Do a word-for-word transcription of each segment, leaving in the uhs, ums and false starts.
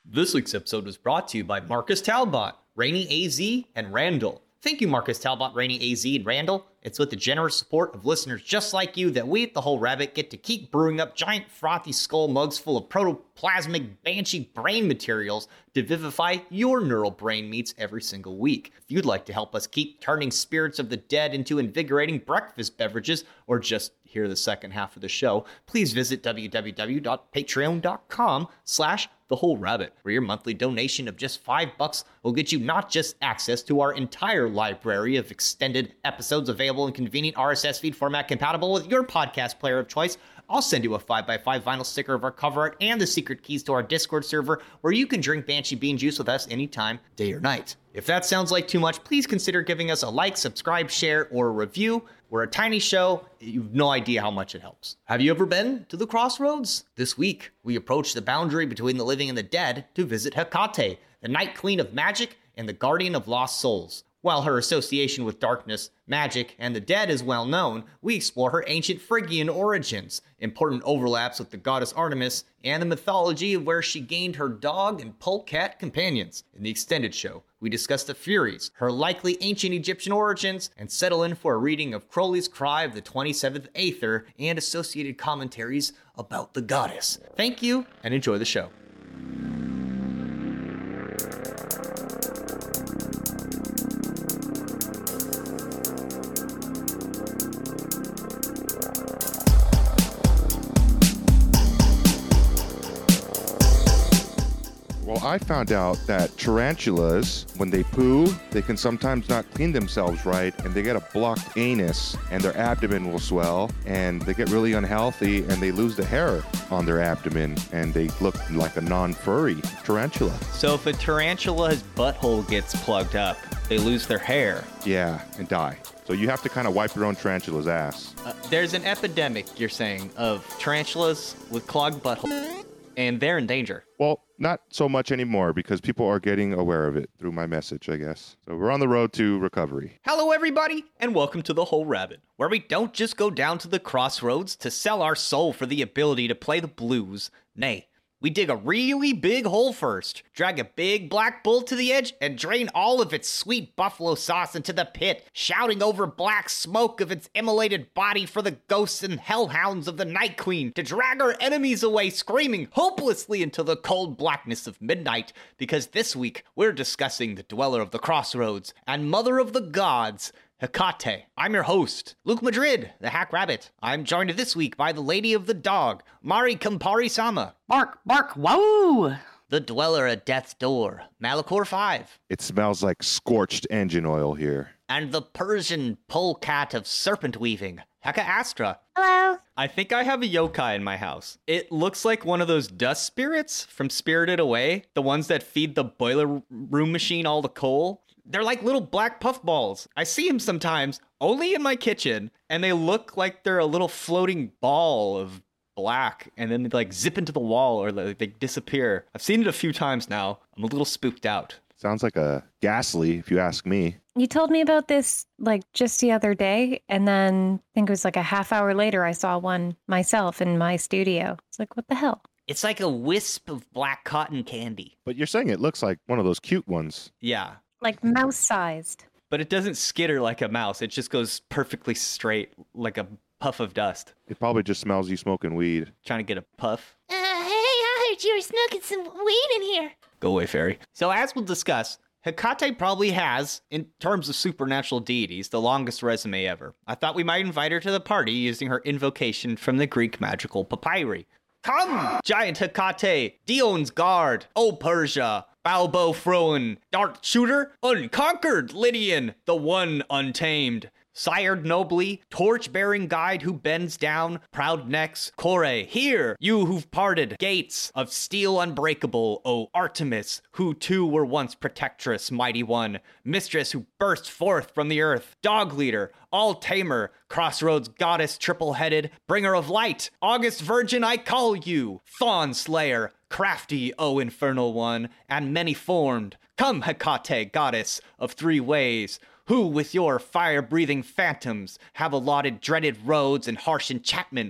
This week's episode was brought to you by Marcus Talbot, Rainy A Z, and Randall. Thank you, Marcus Talbot, Rainy A Z, and Randall. It's with the generous support of listeners just like you that we at The Whole Rabbit get to keep brewing up giant frothy skull mugs full of protoplasmic banshee brain materials to vivify your neural brain meats every single week. If you'd like to help us keep turning spirits of the dead into invigorating breakfast beverages, or just hear the second half of the show, please visit www.patreon.com slash The Whole Rabbit, where your monthly donation of just five bucks will get you not just access to our entire library of extended episodes available in convenient R S S feed format compatible with your podcast player of choice. I'll send you a five by five vinyl sticker of our cover art and the secret keys to our Discord server, where you can drink Banshee Bean Juice with us anytime, day or night. If that sounds like too much, please consider giving us a like, subscribe, share, or a review. We're a tiny show. You've no idea how much it helps. Have you ever been to the Crossroads? This week, we approach the boundary between the living and the dead to visit Hecate, the Night Queen of Magic and the Guardian of Lost Souls. While her association with darkness, magic, and the dead is well known, we explore her ancient Phrygian origins, important overlaps with the goddess Artemis, and the mythology of where she gained her dog and polecat companions. In the extended show, we discuss the Furies, her likely ancient Egyptian origins, and settle in for a reading of Crowley's Cry of the twenty-seventh Aether and associated commentaries about the goddess. Thank you, and enjoy the show. Well, I found out that tarantulas, when they poo, they can sometimes not clean themselves right, and they get a blocked anus, and their abdomen will swell, and they get really unhealthy, and they lose the hair on their abdomen, and they look like a non-furry tarantula. So if a tarantula's butthole gets plugged up, they lose their hair. Yeah, and die. So you have to kind of wipe your own tarantula's ass. Uh, there's an epidemic, you're saying, of tarantulas with clogged buttholes, and they're in danger. Well, not so much anymore because people are getting aware of it through my message, I guess. So we're on the road to recovery. Hello, everybody, and welcome to The Whole Rabbit, where we don't just go down to the crossroads to sell our soul for the ability to play the blues. Nay, we dig a really big hole first, drag a big black bull to the edge, and drain all of its sweet buffalo sauce into the pit, shouting over black smoke of its immolated body for the ghosts and hellhounds of the Night Queen to drag our enemies away, screaming hopelessly into the cold blackness of midnight, because this week we're discussing the Dweller of the Crossroads and Mother of the Gods, Hecate. I'm your host, Luke Madrid, the Hack Rabbit. I'm joined this week by the Lady of the Dog, Mari Campari-sama. Bark, bark, whoa! The Dweller at Death's Door, Malachor five. It smells like scorched engine oil here. And the Persian polecat of serpent weaving, Heka Astra. Hello. I think I have a yokai in my house. It looks like one of those dust spirits from Spirited Away, the ones that feed the boiler room machine all the coal. They're like little black puffballs. I see them sometimes, only in my kitchen, and they look like they're a little floating ball of black, and then they like zip into the wall or like, they disappear. I've seen it a few times now. I'm a little spooked out. Sounds like a ghastly, if you ask me. You told me about this like just the other day, and then I think it was like a half hour later I saw one myself in my studio. It's like, what the hell? It's like a wisp of black cotton candy. But you're saying it looks like one of those cute ones. Yeah. Like mouse-sized. But it doesn't skitter like a mouse. It just goes perfectly straight like a puff of dust. It probably just smells you smoking weed. Trying to get a puff. Uh, hey, I heard you were smoking some weed in here. Go away, fairy. So as we'll discuss, Hecate probably has, in terms of supernatural deities, the longest resume ever. I thought we might invite her to the party using her invocation from the Greek magical papyri. Come, giant Hecate, Dion's guard, O Persia, Balbo Froen, dart shooter, unconquered Lydian, the one untamed. Sired nobly, torch-bearing guide who bends down, proud necks, Kore, hear, you who've parted gates of steel unbreakable, O Artemis, who too were once protectress, mighty one, mistress who burst forth from the earth, dog leader, all-tamer, crossroads goddess triple-headed, bringer of light, August virgin I call you, fawn slayer, crafty, O infernal one, and many-formed. Come, Hecate, goddess of three ways, who with your fire-breathing phantoms have allotted dreaded roads and harsh enchantments.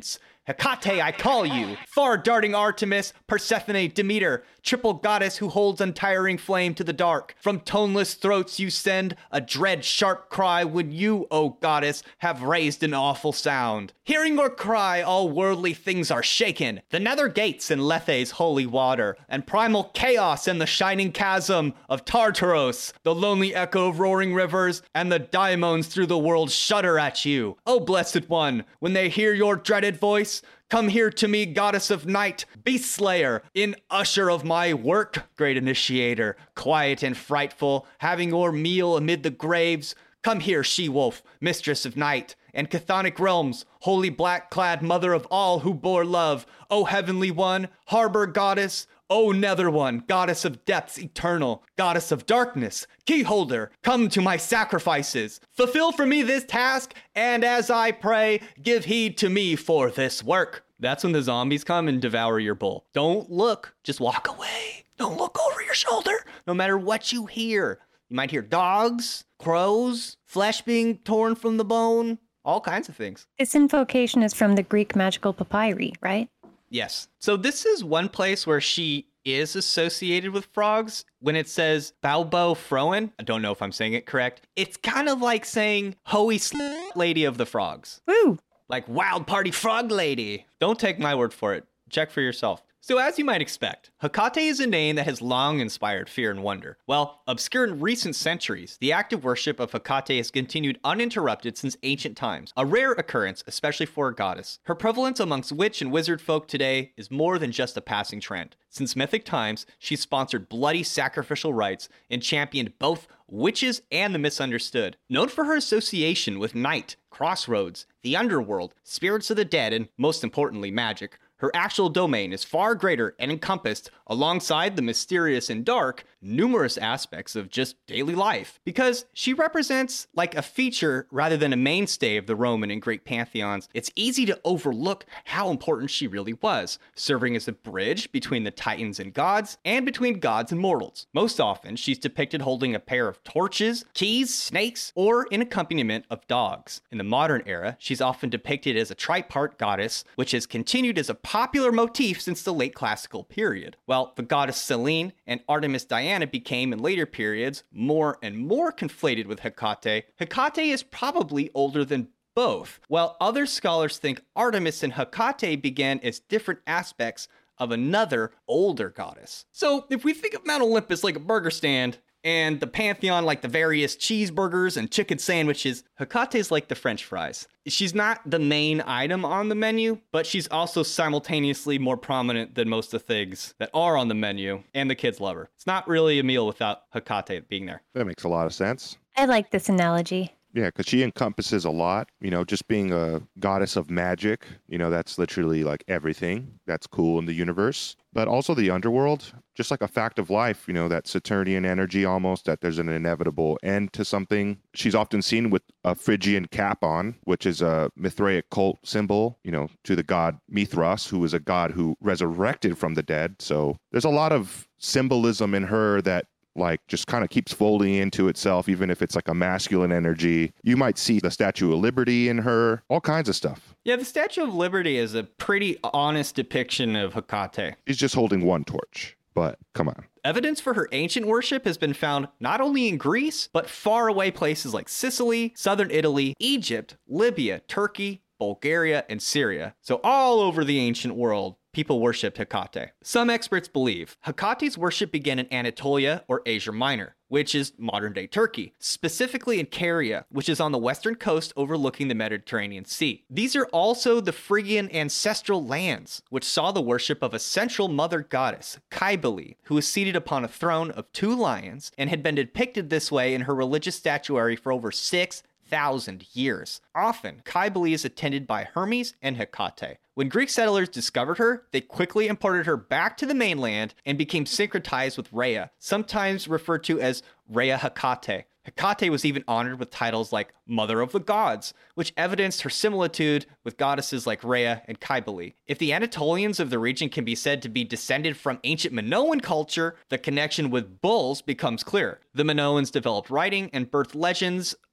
Hecate, I call you. Far-darting Artemis, Persephone, Demeter, triple goddess who holds untiring flame to the dark. From toneless throats you send a dread sharp cry when you, O goddess, have raised an awful sound. Hearing your cry, all worldly things are shaken. The nether gates in Lethe's holy water, and primal chaos in the shining chasm of Tartaros. The lonely echo of roaring rivers, and the daimons through the world shudder at you. O blessed one, when they hear your dreaded voice, come here to me, goddess of night, beast slayer, in usher of my work, great initiator, quiet and frightful, having your meal amid the graves. Come here, she-wolf, mistress of night, and chthonic realms, holy black-clad mother of all who bore love. O heavenly one, harbor goddess, O nether one, goddess of depths eternal, goddess of darkness, keyholder, come to my sacrifices. Fulfill for me this task, and as I pray, give heed to me for this work. That's when the zombies come and devour your bull. Don't look, just walk away. Don't look over your shoulder, no matter what you hear. You might hear dogs, crows, flesh being torn from the bone, all kinds of things. This invocation is from the Greek magical papyri, right? Yes. So this is one place where she is associated with frogs. When it says Baubo Froen, I don't know if I'm saying it correct. It's kind of like saying Hoey Sl- Lady of the Frogs. Woo! Like Wild Party Frog Lady. Don't take my word for it. Check for yourself. So as you might expect, Hecate is a name that has long inspired fear and wonder. While obscure in recent centuries, the active worship of Hecate has continued uninterrupted since ancient times, a rare occurrence, especially for a goddess. Her prevalence amongst witch and wizard folk today is more than just a passing trend. Since mythic times, she's sponsored bloody sacrificial rites and championed both witches and the misunderstood. Known for her association with night, crossroads, the underworld, spirits of the dead, and most importantly, magic, her actual domain is far greater and encompassed, alongside the mysterious and dark, numerous aspects of just daily life. Because she represents like a feature rather than a mainstay of the Roman and Greek pantheons, it's easy to overlook how important she really was, serving as a bridge between the titans and gods, and between gods and mortals. Most often, she's depicted holding a pair of torches, keys, snakes, or in accompaniment of dogs. In the modern era, she's often depicted as a tripart goddess, which has continued as a popular motif since the late classical period. While the goddess Selene and Artemis Diana became in later periods more and more conflated with Hecate, Hecate is probably older than both, while other scholars think Artemis and Hecate began as different aspects of another older goddess. So if we think of Mount Olympus like a burger stand, and the pantheon like the various cheeseburgers and chicken sandwiches, Hecate's like the French fries. She's not the main item on the menu, but she's also simultaneously more prominent than most of the things that are on the menu, and the kids love her. It's not really a meal without Hecate being there. That makes a lot of sense. I like this analogy. Yeah, because she encompasses a lot, you know, just being a goddess of magic, you know, that's literally like everything that's cool in the universe. But also the underworld, just like a fact of life, you know, that Saturnian energy almost, that there's an inevitable end to something. She's often seen with a Phrygian cap on, which is a Mithraic cult symbol, you know, to the god Mithras, who is a god who resurrected from the dead. So there's a lot of symbolism in her that like just kind of keeps folding into itself, even if it's like a masculine energy. You might see the Statue of Liberty in her, all kinds of stuff. Yeah, the Statue of Liberty is a pretty honest depiction of Hecate. He's just holding one torch, but come on. Evidence for her ancient worship has been found not only in Greece, but far away places like Sicily, southern Italy, Egypt, Libya, Turkey, Bulgaria, and Syria. So all over the ancient world, people worshipped Hecate. Some experts believe Hecate's worship began in Anatolia or Asia Minor, which is modern-day Turkey, specifically in Caria, which is on the western coast overlooking the Mediterranean Sea. These are also the Phrygian ancestral lands, which saw the worship of a central mother goddess, Cybele, who was seated upon a throne of two lions and had been depicted this way in her religious statuary for over six thousand years. Often, Cybele is attended by Hermes and Hecate. When Greek settlers discovered her, they quickly imported her back to the mainland and became syncretized with Rhea, sometimes referred to as Rhea Hecate. Hecate was even honored with titles like Mother of the Gods, which evidenced her similitude with goddesses like Rhea and Cybele. If the Anatolians of the region can be said to be descended from ancient Minoan culture, the connection with bulls becomes clear. The Minoans developed writing and birthed legends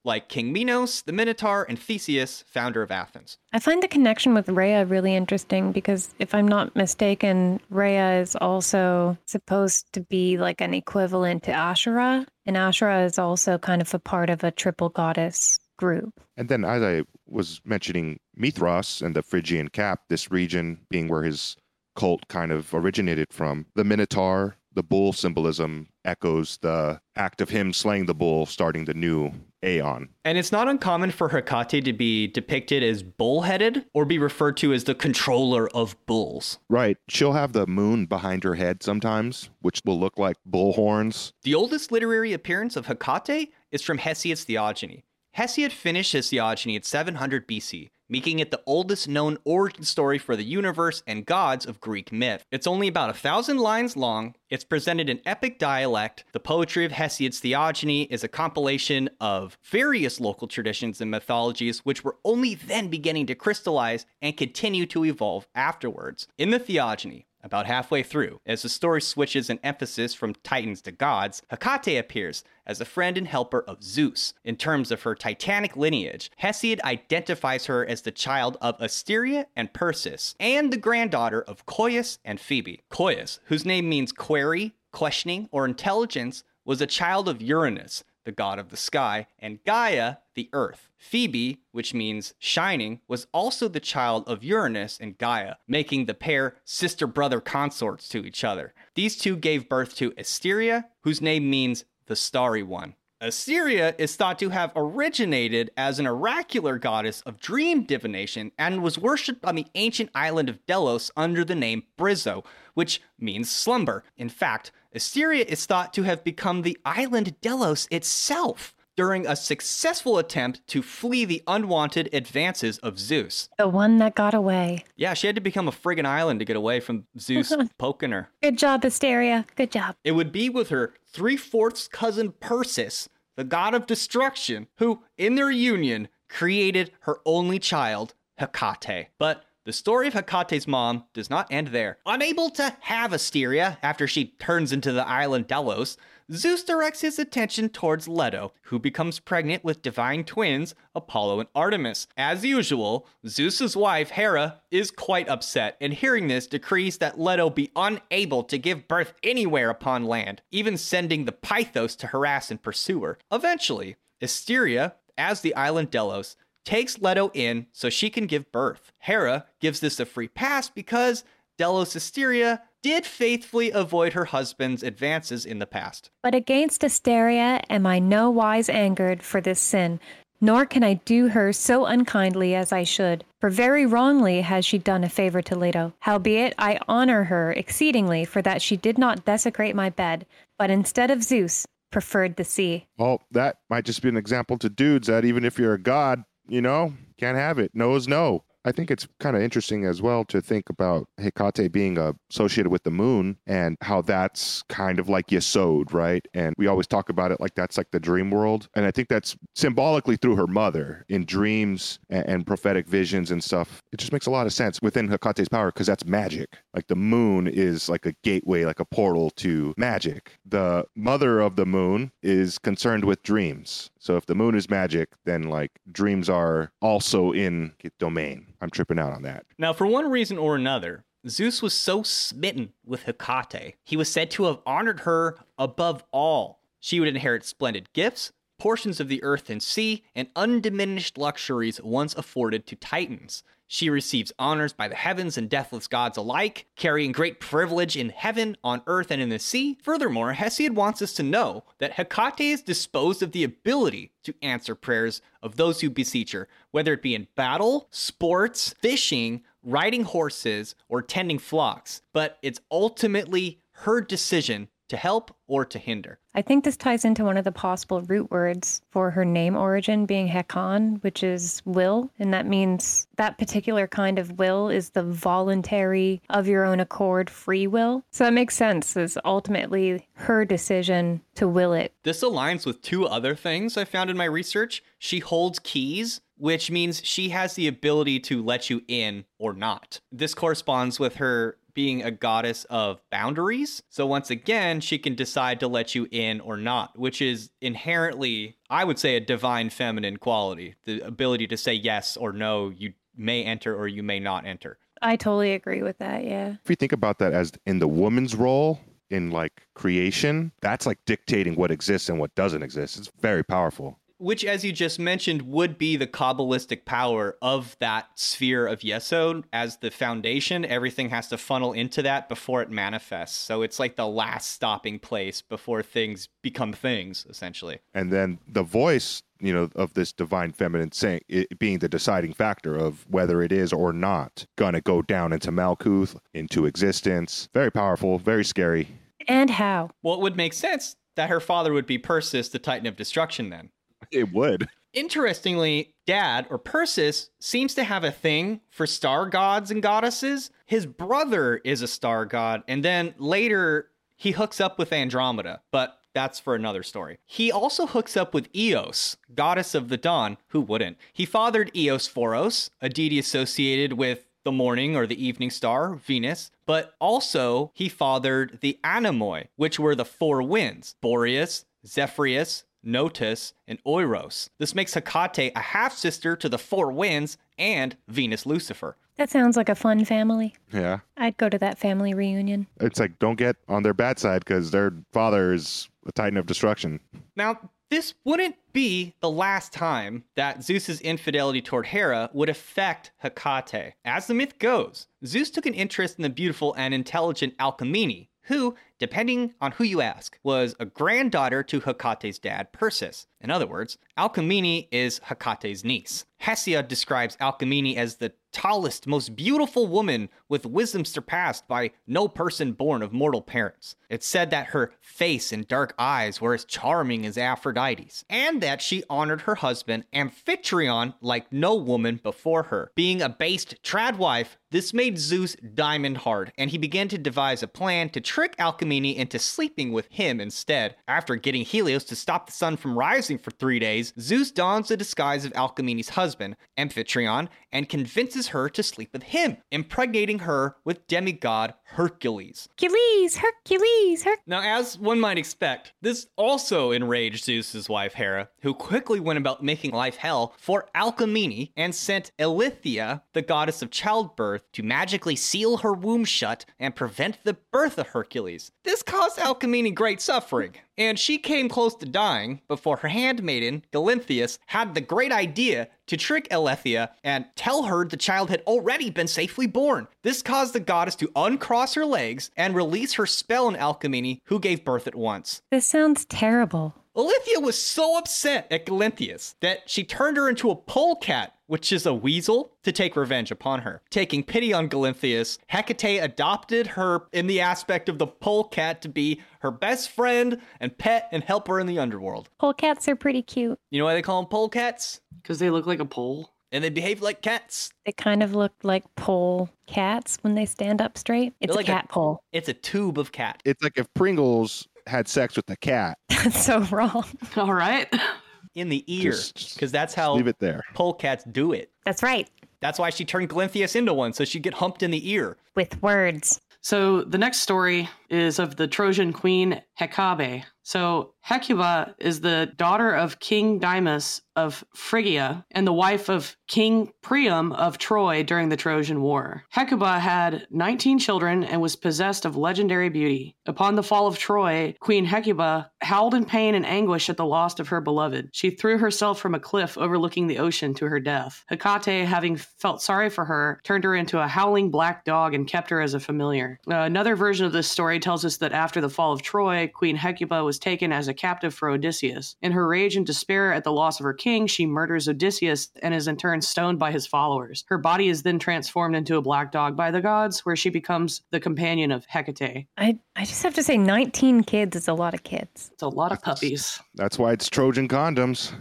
like King Minos, the Minotaur, and Theseus, founder of Athens. I find the connection with Rhea really interesting because if I'm not mistaken, Rhea is also supposed to be like an equivalent to Ashura, and Ashura is also kind of a part of a triple goddess group. And then, as I was mentioning, Mithras and the Phrygian cap, this region being where his cult kind of originated from, the Minotaur, the bull symbolism echoes the act of him slaying the bull, starting the new Aeon. And it's not uncommon for Hecate to be depicted as bull-headed or be referred to as the controller of bulls. Right. She'll have the moon behind her head sometimes, which will look like bull horns. The oldest literary appearance of Hecate is from Hesiod's Theogony. Hesiod finished his Theogony at seven hundred B C, making it the oldest known origin story for the universe and gods of Greek myth. It's only about a thousand lines long. It's presented in epic dialect. The poetry of Hesiod's Theogony is a compilation of various local traditions and mythologies, which were only then beginning to crystallize and continue to evolve afterwards. In the Theogony, about halfway through, as the story switches in emphasis from titans to gods, Hecate appears as a friend and helper of Zeus. In terms of her titanic lineage, Hesiod identifies her as the child of Asteria and Persis, and the granddaughter of Coeus and Phoebe. Coeus, whose name means query, questioning, or intelligence, was a child of Uranus, the god of the sky, and Gaia, the earth. Phoebe, which means shining, was also the child of Uranus and Gaia, making the pair sister-brother consorts to each other. These two gave birth to Asteria, whose name means the starry one. Asteria is thought to have originated as an oracular goddess of dream divination and was worshipped on the ancient island of Delos under the name Brizo, which means slumber. In fact, Asteria is thought to have become the island Delos itself during a successful attempt to flee the unwanted advances of Zeus. The one that got away. Yeah, she had to become a friggin' island to get away from Zeus poking her. Good job, Asteria. Good job. It would be with her three-fourths cousin Persis, the god of destruction, who, in their union, created her only child, Hecate. But the story of Hecate's mom does not end there. Unable to have Asteria after she turns into the island Delos, Zeus directs his attention towards Leto, who becomes pregnant with divine twins, Apollo and Artemis. As usual, Zeus's wife, Hera, is quite upset, and hearing this, decrees that Leto be unable to give birth anywhere upon land, even sending the Pythos to harass and pursue her. Eventually, Asteria, as the island Delos, takes Leto in so she can give birth. Hera gives this a free pass because Delos Asteria did faithfully avoid her husband's advances in the past. But against Asteria am I no wise angered for this sin, nor can I do her so unkindly as I should. For very wrongly has she done a favor to Leto. Howbeit I honor her exceedingly for that she did not desecrate my bed, but instead of Zeus, preferred the sea. Well, that might just be an example to dudes that even if you're a god, you know, can't have it. No is no. I think it's kind of interesting as well to think about Hecate being uh, associated with the moon and how that's kind of like Yesod, right? And we always talk about it like that's like the dream world. And I think that's symbolically through her mother in dreams and, and prophetic visions and stuff. It just makes a lot of sense within Hecate's power because that's magic. Like the moon is like a gateway, like a portal to magic. The mother of the moon is concerned with dreams. So if the moon is magic, then like dreams are also in domain. I'm tripping out on that. Now, for one reason or another, Zeus was so smitten with Hecate, he was said to have honored her above all. She would inherit splendid gifts, portions of the earth and sea, and undiminished luxuries once afforded to Titans. She receives honors by the heavens and deathless gods alike, carrying great privilege in heaven, on earth, and in the sea. Furthermore, Hesiod wants us to know that Hecate is disposed of the ability to answer prayers of those who beseech her, whether it be in battle, sports, fishing, riding horses, or tending flocks. But it's ultimately her decision to help or to hinder. I think this ties into one of the possible root words for her name origin being Hekon, which is will. And that means that particular kind of will is the voluntary, of your own accord, free will. So that makes sense. It's ultimately her decision to will it. This aligns with two other things I found in my research. She holds keys, which means she has the ability to let you in or not. This corresponds with her being a goddess of boundaries. So once again, she can decide to let you in or not, which is inherently, I would say, a divine feminine quality. The ability to say yes or no, you may enter or you may not enter. I totally agree with that, yeah. If you think about that as in the woman's role in like creation, that's like dictating what exists and what doesn't exist. It's very powerful. Which, as you just mentioned, would be the Kabbalistic power of that sphere of Yesod as the foundation. Everything has to funnel into that before it manifests. So it's like the last stopping place before things become things, essentially. And then the voice, you know, of this divine feminine saying, it being the deciding factor of whether it is or not going to go down into Malkuth, into existence. Very powerful, very scary. And how? Well, it would make sense that her father would be Persis, the Titan of Destruction, then. It would. Interestingly, Dad, or Persis, seems to have a thing for star gods and goddesses. His brother is a star god, and then later he hooks up with Andromeda, but that's for another story. He also hooks up with Eos, goddess of the dawn. Who wouldn't? He fathered Eosphoros, a deity associated with the morning or the evening star, Venus, but also he fathered the Anemoi, which were the four winds, Boreas, Zephyrius, Notus, and Oiros. This makes Hecate a half-sister to the four winds and Venus Lucifer. That sounds like a fun family. Yeah. I'd go to that family reunion. It's like, don't get on their bad side because their father is a Titan of Destruction. Now, this wouldn't be the last time that Zeus's infidelity toward Hera would affect Hecate. As the myth goes, Zeus took an interest in the beautiful and intelligent Alcmene, who, depending on who you ask, was a granddaughter to Hecate's dad, Persis. In other words, Alcmene is Hecate's niece. Hesiod describes Alcmene as the tallest, most beautiful woman with wisdom surpassed by no person born of mortal parents. It's said that her face and dark eyes were as charming as Aphrodite's, and that she honored her husband Amphitryon like no woman before her. Being a based trad wife, this made Zeus diamond hard, and he began to devise a plan to trick Alcmene into sleeping with him instead. After getting Helios to stop the sun from rising for three days, Zeus dons the disguise of Alcmene's husband, Amphitryon, and convinces her to sleep with him, impregnating her with demigod Hercules. Hercules, Hercules, Hercules. Now, as one might expect, this also enraged Zeus's wife Hera, who quickly went about making life hell for Alcmene and sent Eilithyia, the goddess of childbirth, to magically seal her womb shut and prevent the birth of Hercules. This caused Alcmene great suffering, and she came close to dying before her handmaiden, Galinthias, had the great idea to trick Eilithyia and tell her the child had already been safely born. This caused the goddess to uncross her legs and release her spell on Alcmene, who gave birth at once. This sounds terrible. Eilithyia was so upset at Galinthias that she turned her into a polecat, which is a weasel, to take revenge upon her. Taking pity on Galinthias, Hecate adopted her in the aspect of the polecat to be her best friend and pet and helper in the underworld. Polecats are pretty cute. You know why they call them polecats? Because they look like a pole. And they behave like cats. They kind of look like pole cats when they stand up straight. It's They're like a cat a- pole. It's a tube of cat. It's like if Pringles had sex with a cat. That's so wrong. All right. In the ear, Just- because that's just how leave it there. polecats do it. That's right. That's why she turned Galinthias into one, so she'd get humped in the ear. With words. So the next story is of the Trojan queen Hecabe. So Hecuba is the daughter of King Dymas of Phrygia and the wife of King Priam of Troy during the Trojan War. Hecuba had nineteen children and was possessed of legendary beauty. Upon the fall of Troy, Queen Hecuba howled in pain and anguish at the loss of her beloved. She threw herself from a cliff overlooking the ocean to her death. Hecate, having felt sorry for her, turned her into a howling black dog and kept her as a familiar. Uh, another version of this story tells us that after the fall of Troy, Queen Hecuba was taken as a captive for Odysseus. In her rage and despair at the loss of her king, she murders Odysseus and is in turn stoned by his followers. Her body is then transformed into a black dog by the gods, where she becomes the companion of Hecate. I, I just have to say nineteen kids is a lot of kids. It's a lot of puppies. That's why it's Trojan condoms.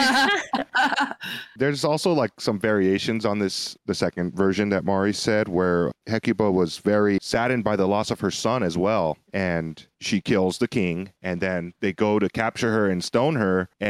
There's also like some variations on this, the second version that Mari said, where Hecuba was very saddened by the loss of her son as well. And she kills the king, and then they go to capture her and stone her. And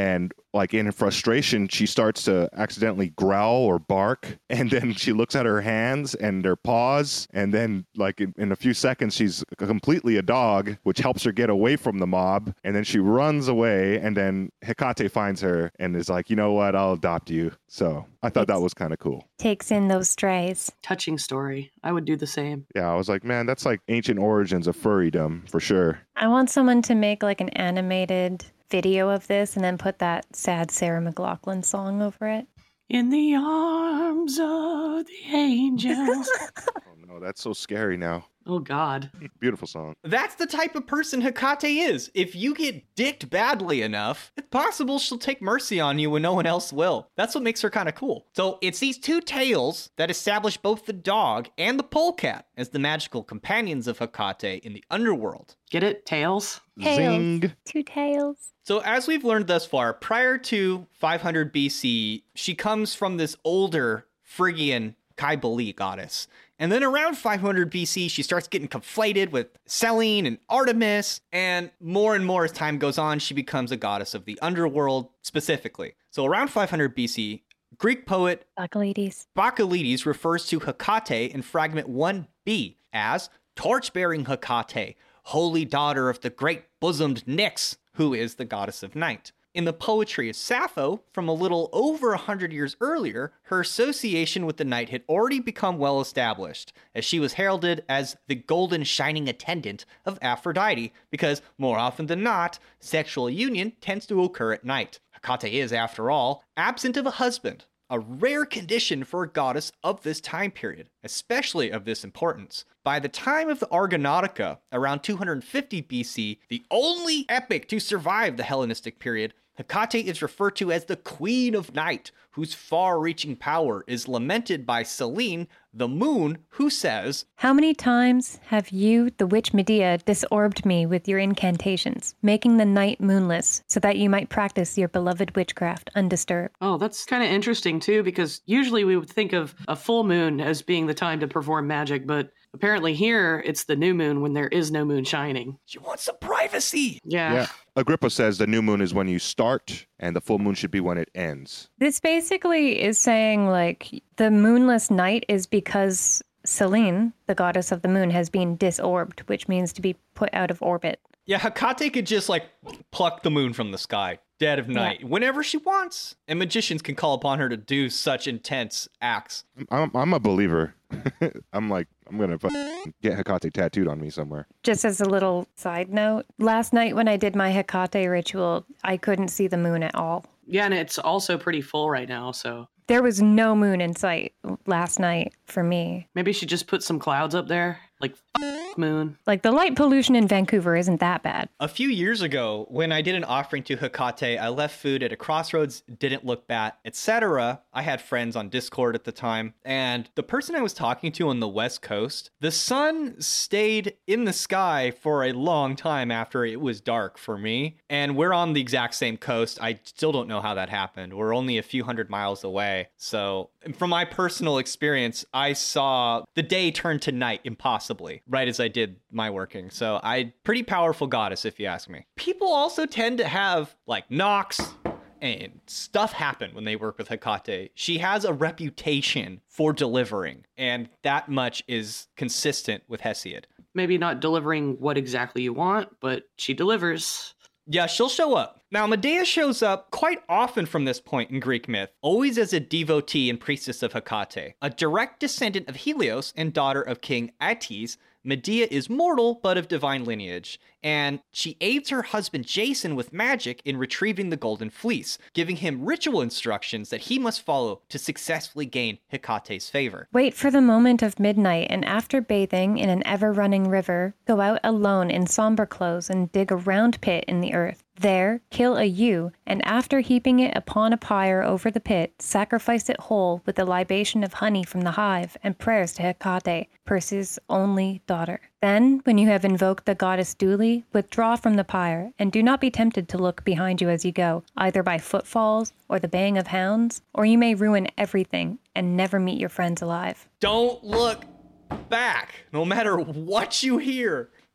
like in frustration, she starts to accidentally growl or bark, and then she looks at her hands and her paws, and then like in, in a few seconds, she's completely a dog, which helps her get away from the mob, and then she runs away, and then Hecate finds her and is like, you know what, I'll adopt you. So I thought that was kind of cool. Takes in those strays. Touching story. I would do the same. Yeah, I was like, man, that's like ancient origins of furrydom for sure. I want someone to make like an animated video of this and then put that sad Sarah McLachlan song over it. In the arms of the angels. Oh no, that's so scary now. Oh, God. Beautiful song. That's the type of person Hecate is. If you get dicked badly enough, it's possible she'll take mercy on you when no one else will. That's what makes her kind of cool. So it's these two tales that establish both the dog and the polecat as the magical companions of Hecate in the underworld. Get it? Tails? Tails. Zing. Two tails. So as we've learned thus far, prior to five hundred B C, she comes from this older Phrygian Cybele goddess. And then around five hundred B C, she starts getting conflated with Selene and Artemis. And more and more as time goes on, she becomes a goddess of the underworld specifically. So around five hundred B C, Greek poet Bacchylides. Bacchylides refers to Hecate in fragment one B as torch-bearing Hecate, holy daughter of the great-bosomed Nyx, who is the goddess of night. In the poetry of Sappho, from a little over a hundred years earlier, her association with the night had already become well established, as she was heralded as the golden shining attendant of Aphrodite, because more often than not, sexual union tends to occur at night. Hecate is, after all, absent of a husband, a rare condition for a goddess of this time period, especially of this importance. By the time of the Argonautica, around two hundred fifty B C, the only epic to survive the Hellenistic period, Hecate is referred to as the Queen of Night, whose far-reaching power is lamented by Selene, the moon, who says, How many times have you, the witch Medea, disorbed me with your incantations, making the night moonless, so that you might practice your beloved witchcraft undisturbed? Oh, that's kind of interesting, too, because usually we would think of a full moon as being the time to perform magic, but apparently here, it's the new moon when there is no moon shining. she wants some privacy. Yeah. Yeah. Agrippa says the new moon is when you start, and the full moon should be when it ends. This basically is saying, like, the moonless night is because Selene, the goddess of the moon, has been disorbed, which means to be put out of orbit. Yeah, Hecate could just, like, pluck the moon from the sky, dead of night, whenever she wants. And magicians can call upon her to do such intense acts. I'm, I'm a believer. I'm like, I'm going to get Hecate tattooed on me somewhere. Just as a little side note, last night when I did my Hecate ritual, I couldn't see the moon at all. Yeah, and it's also pretty full right now, so There was no moon in sight last night for me. maybe she just put some clouds up there. Like, f- moon. Like, the light pollution in Vancouver isn't that bad. A few years ago, when I did an offering to Hecate, I left food at a crossroads, didn't look back, et cetera. I had friends on Discord at the time, and the person I was talking to on the West Coast, the sun stayed in the sky for a long time after it was dark for me, and we're on the exact same coast. I still don't know how that happened. We're only a few hundred miles away, so from my personal experience, I saw the day turn to night impossibly, right as I did my working. So I pretty powerful goddess, if you ask me. People also tend to have like knocks and stuff happen when they work with Hecate. She has a reputation for delivering, and that much is consistent with Hesiod. Maybe not delivering what exactly you want, but she delivers. Yeah, she'll show up. Now, Medea shows up quite often from this point in Greek myth, always as a devotee and priestess of Hecate. A direct descendant of Helios and daughter of King Atys, Medea is mortal but of divine lineage, and she aids her husband Jason with magic in retrieving the Golden Fleece, giving him ritual instructions that he must follow to successfully gain Hecate's favor. Wait for the moment of midnight, and after bathing in an ever-running river, go out alone in somber clothes and dig a round pit in the earth. There, kill a ewe, and after heaping it upon a pyre over the pit, sacrifice it whole with a libation of honey from the hive and prayers to Hecate, Perseus' only daughter. Then, when you have invoked the goddess duly, withdraw from the pyre, and do not be tempted to look behind you as you go, either by footfalls or the baying of hounds, or you may ruin everything and never meet your friends alive. Don't look back, no matter what you hear.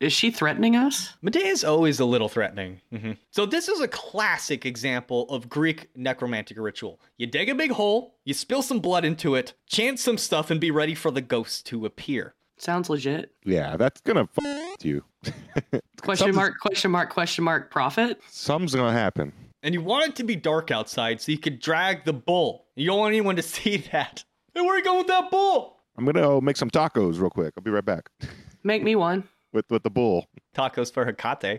Is she threatening us? Medea is always a little threatening. Mm-hmm. So this is a classic example of Greek necromantic ritual. You dig a big hole, you spill some blood into it, chant some stuff, and be ready for the ghost to appear. Sounds legit. Yeah, that's gonna f- you. Question Something's- mark, question mark, question mark, prophet? Something's gonna happen. And you want it to be dark outside so you could drag the bull. You don't want anyone to see that. Hey, where are you going with that bull? I'm gonna go make some tacos real quick. I'll be right back. Make me one. with with the bull. Tacos for Hecate.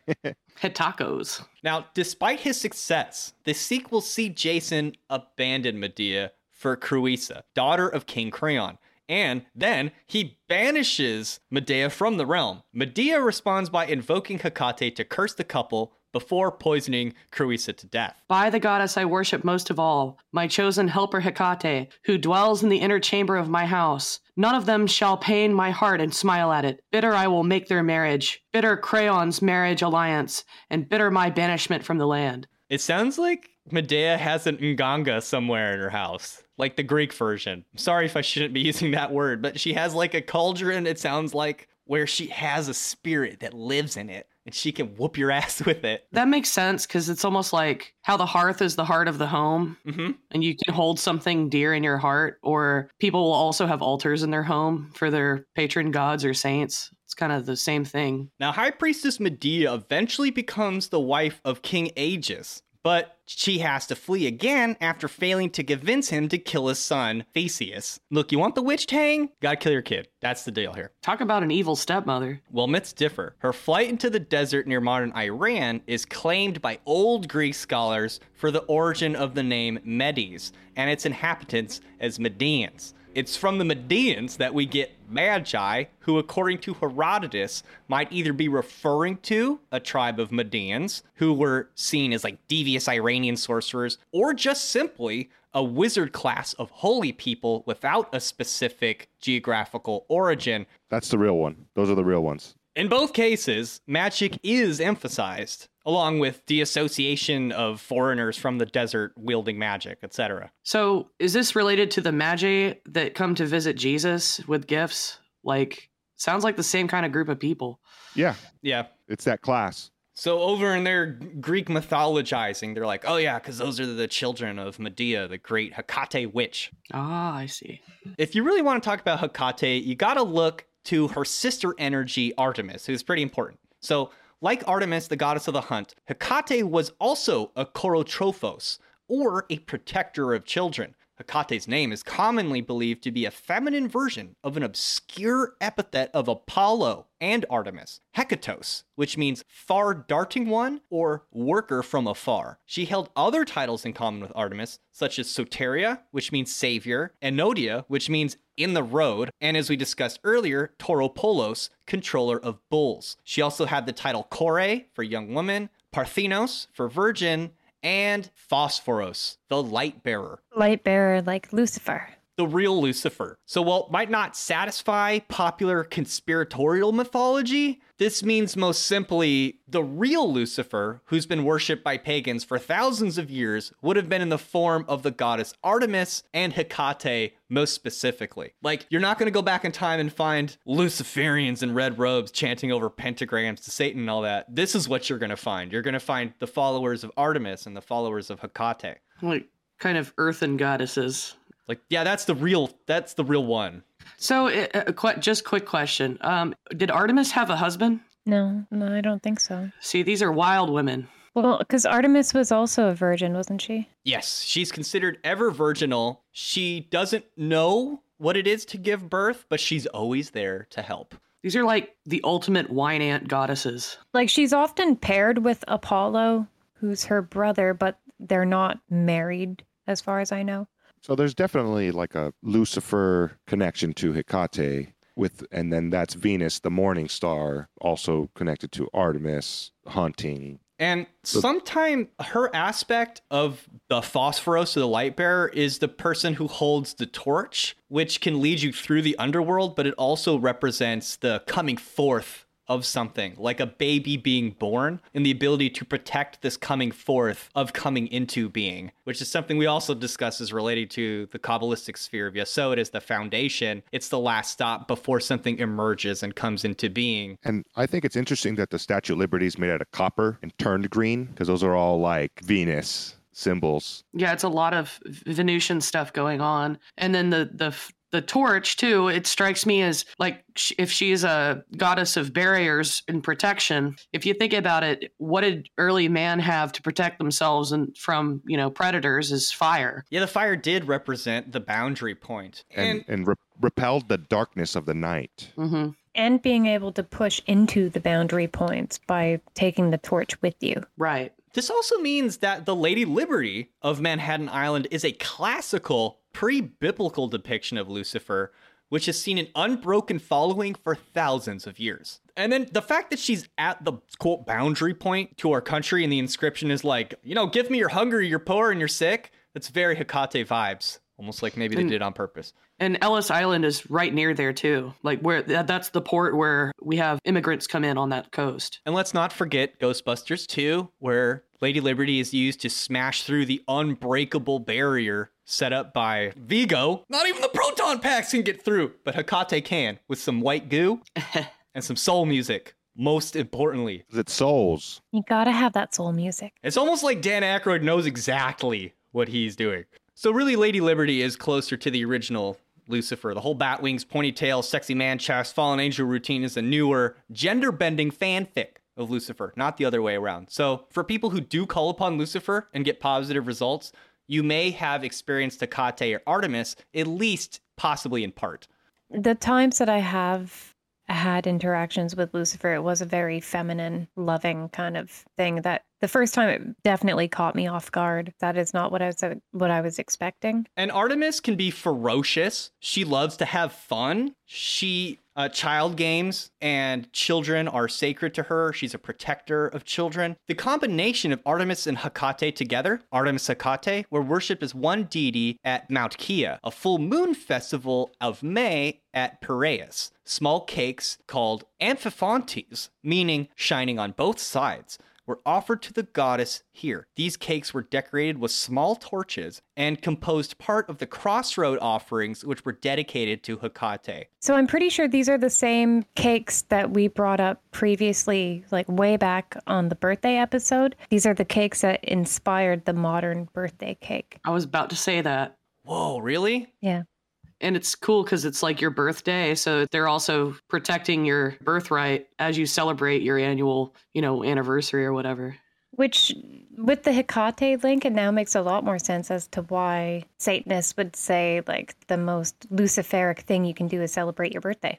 Head tacos. Now, despite his success, the sequel see Jason abandon Medea for Creusa, daughter of King Creon. And then he banishes Medea from the realm. Medea responds by invoking Hecate to curse the couple before poisoning Creusa to death. By the goddess I worship most of all, my chosen helper Hecate, who dwells in the inner chamber of my house. None of them shall pain my heart and smile at it. Bitter I will make their marriage, bitter Creon's marriage alliance, and bitter my banishment from the land. It sounds like Medea has an nganga somewhere in her house, like the Greek version. I'm sorry if I shouldn't be using that word, but she has like a cauldron, it sounds like, where she has a spirit that lives in it, and she can whoop your ass with it. That makes sense, because it's almost like how the hearth is the heart of the home, Mm-hmm. and you can hold something dear in your heart, or people will also have altars in their home for their patron gods or saints. It's kind of the same thing. Now, High Priestess Medea eventually becomes the wife of King Aegis, but she has to flee again after failing to convince him to kill his son, Theseus. Look, you want the witch to hang? Gotta kill your kid. That's the deal here. Talk about an evil stepmother. Well, myths differ. Her flight into the desert near modern Iran is claimed by old Greek scholars for the origin of the name Medes and its inhabitants as Medians. It's from the Medians that we get Magi, who, according to Herodotus, might either be referring to a tribe of Medians, who were seen as like devious Iranian sorcerers, or just simply a wizard class of holy people without a specific geographical origin. That's the real one. Those are the real ones. In both cases, magic is emphasized, along with the association of foreigners from the desert wielding magic, et cetera. So, is this related to the Magi that come to visit Jesus with gifts? Like, sounds like the same kind of group of people. Yeah, Yeah. it's that class. So over in their Greek mythologizing, they're like, oh yeah, because those are the children of Medea, the great Hecate witch. Ah, I see. If you really want to talk about Hecate, you got to look to her sister energy, Artemis, who's pretty important. So like Artemis, the goddess of the hunt, Hecate was also a chorotrophos, or a protector of children. Hecate's name is commonly believed to be a feminine version of an obscure epithet of Apollo and Artemis, Hekatos, which means far-darting one or worker from afar. She held other titles in common with Artemis, such as Soteria, which means savior, Enodia, which means in the road, and as we discussed earlier, Tauropolos, controller of bulls. She also had the title Kore for young woman, Parthenos for virgin, and Phosphoros, the light bearer. Light bearer like Lucifer. The real Lucifer. So while it might not satisfy popular conspiratorial mythology, this means most simply the real Lucifer, who's been worshipped by pagans for thousands of years, would have been in the form of the goddess Artemis and Hecate most specifically. Like, you're not going to go back in time and find Luciferians in red robes chanting over pentagrams to Satan and all that. This is what you're going to find. You're going to find the followers of Artemis and the followers of Hecate. Like, kind of earthen goddesses. Like, yeah, that's the real, that's the real one. So, uh, uh, qu- just quick question. Um, did Artemis have a husband? No, no, I don't think so. See, these are wild women. Well, because Artemis was also a virgin, wasn't she? Yes, she's considered ever virginal. She doesn't know what it is to give birth, but she's always there to help. These are like the ultimate wine ant goddesses. Like, she's often paired with Apollo, who's her brother, but they're not married, as far as I know. So there's definitely like a Lucifer connection to Hecate with, and then that's Venus, the morning star, also connected to Artemis, hunting. And sometime her aspect of the Phosphoros, or the light bearer, is the person who holds the torch, which can lead you through the underworld, but it also represents the coming forth of something, like a baby being born, and the ability to protect this coming forth of coming into being, which is something we also discuss as related to the Kabbalistic sphere of Yesod as the foundation. It's the last stop before something emerges and comes into being. And I think it's interesting that the Statue of Liberty is made out of copper and turned green, because those are all like Venus symbols. Yeah, it's a lot of Venusian stuff going on. And then the the the torch too, it strikes me as like sh- if she's a goddess of barriers and protection. If you think about it, what did early man have to protect themselves and from, you know, predators is fire. Yeah, the fire did represent the boundary point. And, and, and re- repelled the darkness of the night. Mm-hmm. And being able to push into the boundary points by taking the torch with you. Right. This also means that the Lady Liberty of Manhattan Island is a classical, pre-biblical depiction of Lucifer, which has seen an unbroken following for thousands of years. And then the fact that she's at the, quote, boundary point to our country, and the inscription is like, you know, give me your hunger, you're poor, and you're sick. That's very Hecate vibes. Almost like maybe they And- did on purpose. And Ellis Island is right near there too. Like where that, that's the port where we have immigrants come in on that coast. And let's not forget Ghostbusters two, where Lady Liberty is used to smash through the unbreakable barrier set up by Vigo. Not even the proton packs can get through, but Hecate can, with some white goo and some soul music. Most importantly, It's souls. You gotta have that soul music. it's almost like Dan Aykroyd knows exactly what he's doing. So really, Lady Liberty is closer to the original Lucifer. The whole Batwings, pointy tail, sexy man chest, fallen angel routine is a newer, gender-bending fanfic of Lucifer, not the other way around. So for people who do call upon Lucifer and get positive results, you may have experienced Hecate or Artemis, at least possibly in part. The times that I have had interactions with Lucifer, it was a very feminine, loving kind of thing that the first time it definitely caught me off guard. That is not what I was what I was expecting. And Artemis can be ferocious. She loves to have fun. She, uh, child games and children are sacred to her. She's a protector of children. The combination of Artemis and Hecate together, Artemis Hecate, were worshipped as one deity at Mount Kia, a full moon festival of May at Piraeus. Small cakes called amphiphontes, meaning shining on both sides, were offered to the goddess here. These cakes were decorated with small torches and composed part of the crossroad offerings, which were dedicated to Hecate. So I'm pretty sure these are the same cakes that we brought up previously, like way back on the birthday episode. These are the cakes that inspired the modern birthday cake. I was about to say that. Whoa, really? Yeah. And it's cool because it's like your birthday. So they're also protecting your birthright as you celebrate your annual, you know, anniversary or whatever. Which, with the Hecate link, it now makes a lot more sense as to why Satanists would say, like, the most Luciferic thing you can do is celebrate your birthday.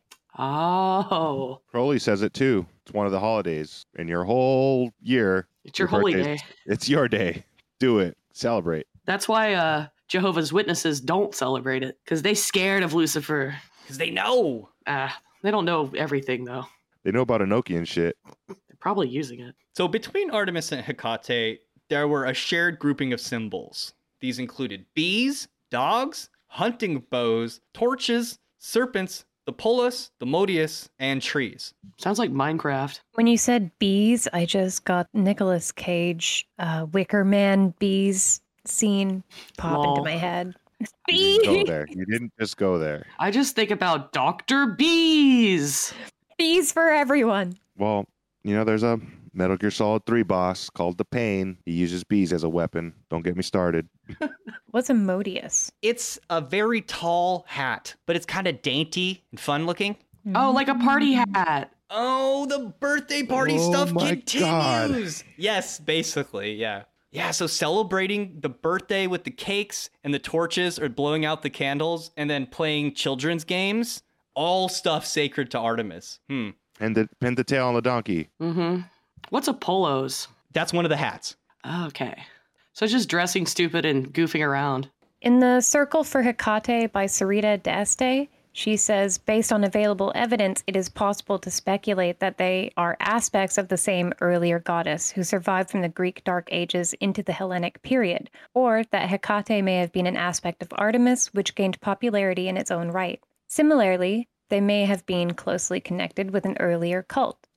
Oh. Crowley says it too. It's one of the holidays in your whole year. It's your holy day. birthday's- It's your day. Do it. Celebrate. That's why uh, Jehovah's Witnesses don't celebrate it because they scared of Lucifer. Because they know. Ah, they don't know everything, though. They know about Enochi and shit. They're probably using it. So between Artemis and Hecate, there were a shared grouping of symbols. These included bees, dogs, hunting bows, torches, serpents, the polis, the modius, and trees. Sounds like Minecraft. When you said bees, I just got Nicolas Cage, uh, Wicker Man bees scene pop Lol. into my head. You didn't go there. You didn't just go there. I just think about Doctor Bees. Bees for everyone. Well, you know, there's a Metal Gear Solid three boss called the Pain. He uses bees as a weapon. Don't get me started. What's a Modius? It's a very tall hat, but it's kind of dainty and fun looking. Oh, like a party hat. Oh, the birthday party Oh stuff my continues. Yes, basically, yeah. Yeah, so celebrating the birthday with the cakes and the torches or blowing out the candles and then playing children's games, all stuff sacred to Artemis. Hmm. And the pin the tail on the donkey. Mm-hmm. What's a polos? That's one of the hats. Okay. So just dressing stupid and goofing around. In the Circle for Hecate by Sarita D'Este, she says, based on available evidence, it is possible to speculate that they are aspects of the same earlier goddess who survived from the Greek Dark Ages into the Hellenic period, or that Hecate may have been an aspect of Artemis which gained popularity in its own right. Similarly, they may have been closely connected with an earlier cult.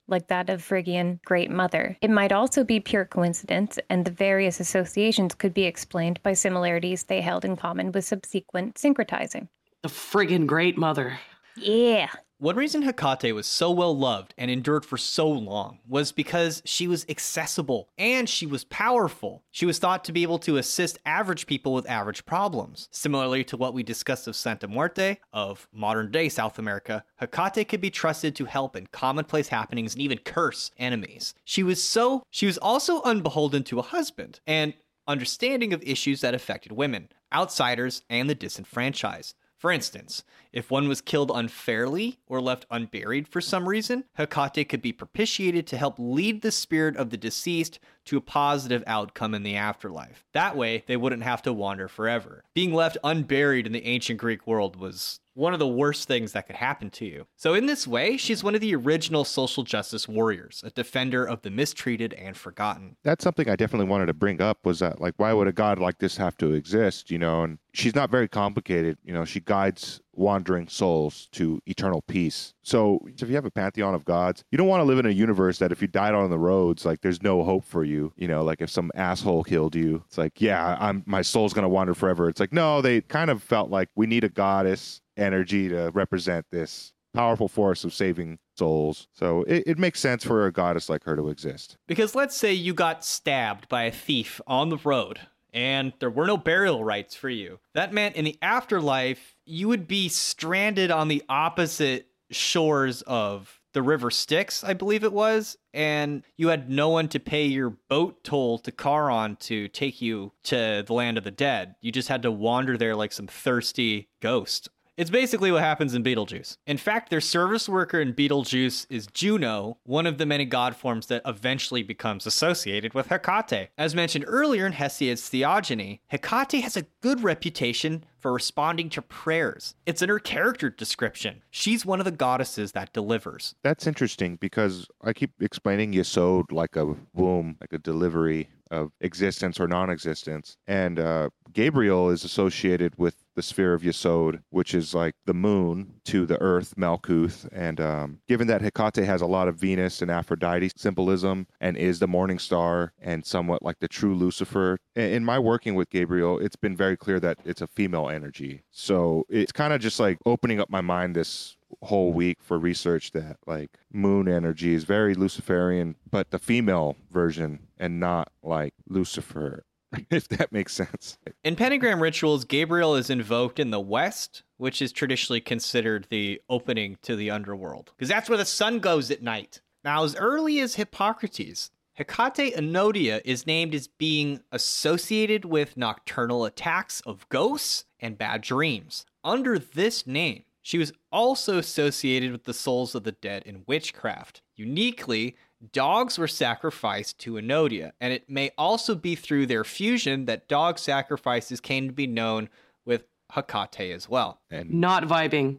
like that of Phrygian Great Mother. It might also be pure coincidence, and the various associations could be explained by similarities they held in common with subsequent syncretizing. The friggin' Great Mother. Yeah. One reason Hecate was so well loved and endured for so long was because she was accessible and she was powerful. She was thought to be able to assist average people with average problems. Similarly to what we discussed of Santa Muerte, of modern-day South America, Hecate could be trusted to help in commonplace happenings and even curse enemies. She was so, she was also unbeholden to a husband and understanding of issues that affected women, outsiders, and the disenfranchised. For instance, if one was killed unfairly or left unburied for some reason, Hecate could be propitiated to help lead the spirit of the deceased to a positive outcome in the afterlife. That way, they wouldn't have to wander forever. Being left unburied in the ancient Greek world was one of the worst things that could happen to you. So in this way, she's one of the original social justice warriors, a defender of the mistreated and forgotten. That's something I definitely wanted to bring up was that, like, why would a god like this have to exist, you know? And she's not very complicated. You know, she guides wandering souls to eternal peace. So if you have a pantheon of gods, you don't want to live in a universe that if you died on the roads, like, there's no hope for you. You know, like if some asshole killed you, it's like, yeah, I'm my soul's going to wander forever. It's like, no, they kind of felt like we need a goddess energy to represent this powerful force of saving souls. So it, it makes sense for a goddess like her to exist. Because let's say you got stabbed by a thief on the road and there were no burial rites for you. That meant in the afterlife, you would be stranded on the opposite shores of the River Styx, I believe it was, and you had no one to pay your boat toll to Charon to take you to the land of the dead. You just had to wander there like some thirsty ghost. It's basically what happens in Beetlejuice. In fact, their service worker in Beetlejuice is Juno, one of the many god forms that eventually becomes associated with Hecate. As mentioned earlier in Hesiod's Theogony, Hecate has a good reputation for responding to prayers. It's in her character description. She's one of the goddesses that delivers. That's interesting because I keep explaining Yesod like a womb, like a delivery of existence or non-existence. And uh, Gabriel is associated with the sphere of Yesod, which is like the moon to the earth, Malkuth. And um, given that Hecate has a lot of Venus and Aphrodite symbolism and is the morning star and somewhat like the true Lucifer, in my working with Gabriel, it's been very clear that it's a female energy. So it's kind of just like opening up my mind this whole week for research that like moon energy is very Luciferian, but the female version and not like Lucifer. If that makes sense. In pentagram rituals, Gabriel is invoked in the West, which is traditionally considered the opening to the underworld, because that's where the sun goes at night. Now, as early as Hippocrates, Hecate Enodia is named as being associated with nocturnal attacks of ghosts and bad dreams. Under this name, she was also associated with the souls of the dead in witchcraft. Uniquely, dogs were sacrificed to Enodia, and it may also be through their fusion that dog sacrifices came to be known with Hecate as well. And Not vibing.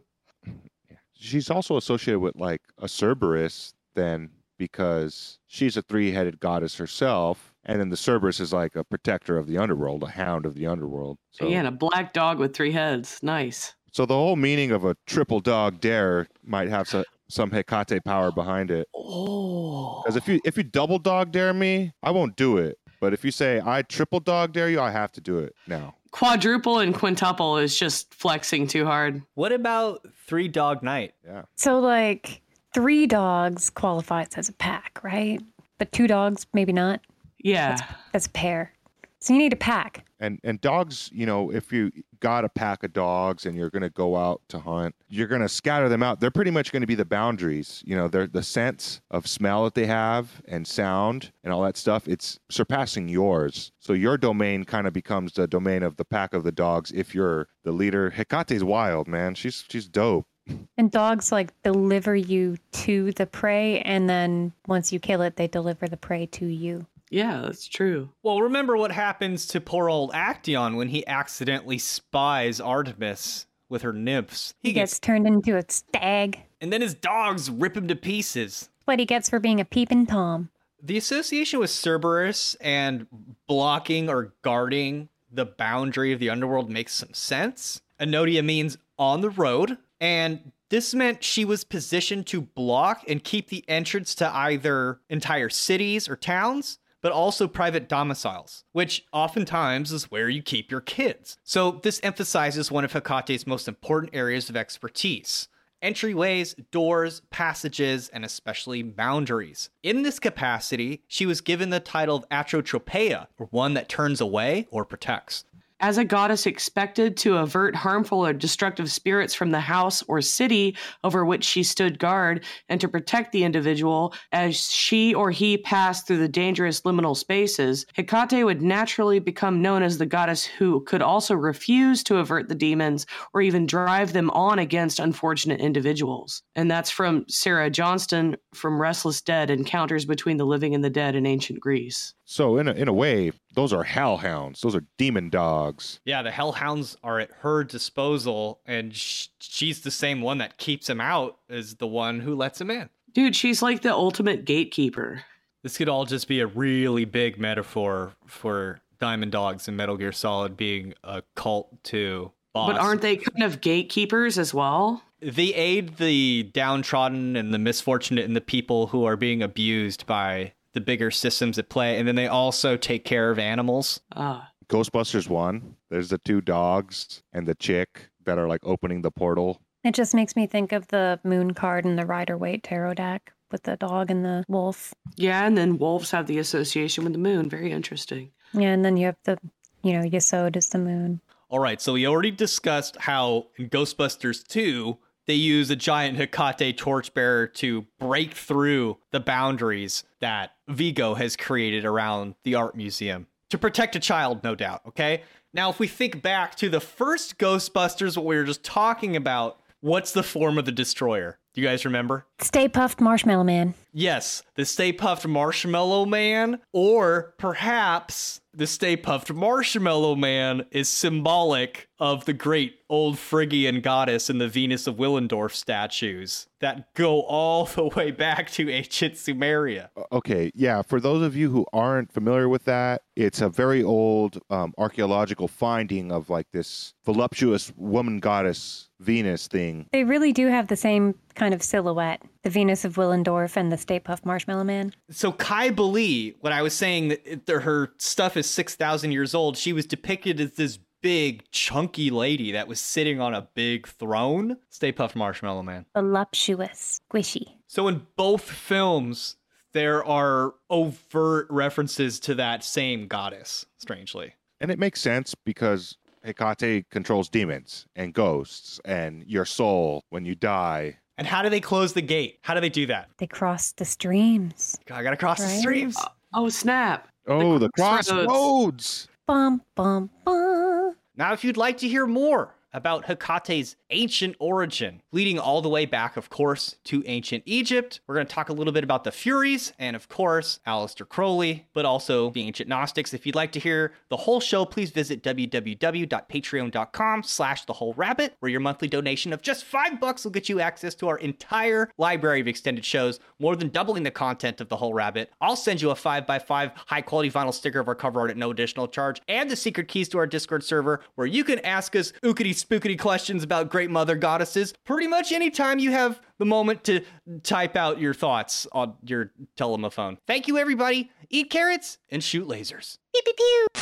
she's also associated with like a Cerberus then because she's a three-headed goddess herself. And then the Cerberus is like a protector of the underworld, a hound of the underworld. So, Yeah, and a black dog with three heads. Nice. so the whole meaning of a triple dog dare might have some, some Hecate power behind it. Oh. Because if you if you double dog dare me, I won't do it. But if you say I triple dog dare you, I have to do it now. Quadruple and quintuple is just flexing too hard. What about Three Dog Night? Yeah. So, like, three dogs qualifies as a pack, right? But two dogs, maybe not. Yeah. That's a pair. So you need a pack. And and dogs, you know, if you got a pack of dogs and you're going to go out to hunt, you're going to scatter them out. They're pretty much going to be the boundaries. You know, they're the sense of smell that they have and sound and all that stuff. It's surpassing yours. So your domain kind of becomes the domain of the pack of the dogs if you're the leader. Hecate's wild, man. She's she's dope. And dogs, like, deliver you to the prey, and then once you kill it, they deliver the prey to you. Yeah, that's true. Well, remember what happens to poor old Actaeon when he accidentally spies Artemis with her nymphs. He, gets, turned into a stag. And then his dogs rip him to pieces. What he gets for being a peeping Tom. The association with Cerberus and blocking or guarding the boundary of the underworld makes some sense. Enodia means on the road, and This meant she was positioned to block and keep the entrance to either entire cities or towns, but also private domiciles, which oftentimes is where you keep your kids. So this emphasizes one of Hecate's most important areas of expertise: entryways, doors, passages, and especially boundaries. In this capacity, she was given the title of Atrotropeia, or one that turns away or protects. As a goddess expected to avert harmful or destructive spirits from the house or city over which she stood guard, and to protect the individual as she or he passed through the dangerous liminal spaces, Hecate would naturally become known as the goddess who could also refuse to avert the demons or even drive them on against unfortunate individuals. And that's from Sarah Johnston from Restless Dead: Encounters Between the Living and the Dead in Ancient Greece. So in a, in a way, those are hellhounds. Those are demon dogs. Yeah, the hellhounds are at her disposal, and sh- she's the same one that keeps him out as the one who lets him in. Dude, she's like the ultimate gatekeeper. This could all just be a really big metaphor for Diamond Dogs and Metal Gear Solid being a cult to boss. But aren't they kind of gatekeepers as well? They aid the downtrodden and the misfortunate and the people who are being abused by the bigger systems at play, and then they also take care of animals. Ah. Ghostbusters one, there's the two dogs and the chick that are like opening the portal. It just makes me think of the moon card and the Rider-Waite tarot deck with the dog and the wolf. Yeah, and then wolves have the association with the moon. Very interesting. Yeah, and then you have the, you know, Yesod is the moon. All right, so we already discussed how in Ghostbusters two, they use a giant Hecate torchbearer to break through the boundaries that Vigo has created around the art museum. To protect a child, no doubt, okay? Now, if we think back to the first Ghostbusters, what we were just talking about, what's the form of the destroyer? Do you guys remember? Stay Puffed Marshmallow Man. Yes, the Stay Puffed Marshmallow Man, or perhaps the Stay Puffed Marshmallow Man is symbolic of the great old Phrygian goddess and the Venus of Willendorf statues that go all the way back to ancient Sumeria. Okay, yeah, for those of you who aren't familiar with that, it's a very old um, archaeological finding of like this voluptuous woman goddess Venus thing. They really do have the same kind of silhouette, the Venus of Willendorf and the Stay Puft Marshmallow Man. So Kai Bali, when I was saying that it, her stuff is six thousand years old, she was depicted as this big, chunky lady that was sitting on a big throne. Stay Puft Marshmallow Man. Voluptuous, squishy. So in both films, there are overt references to that same goddess, strangely. And it makes sense because Hecate controls demons and ghosts and your soul when you die. And how do they close the gate? How do they do that? They cross the streams. I gotta cross the Right? streams. Oh, snap. Oh, the, crossroads. crossroads. Bum, bum, bum. Now, if you'd like to hear more about Hecate's ancient origin, leading all the way back, of course, to ancient Egypt, we're going to talk a little bit about the Furies and, of course, Aleister Crowley, but also the ancient Gnostics. If you'd like to hear the whole show, please visit www.patreon.com slash the whole rabbit, where your monthly donation of just five bucks will get you access to our entire library of extended shows, more than doubling the content of the whole rabbit. I'll send you a five by five high quality vinyl sticker of our cover art at no additional charge, and the secret keys to our Discord server, where you can ask us ookity spookity questions about Great Mother Goddesses pretty much anytime you have the moment to type out your thoughts on your telephone. Thank you, everybody. Eat carrots and shoot lasers. Pew, pew, pew.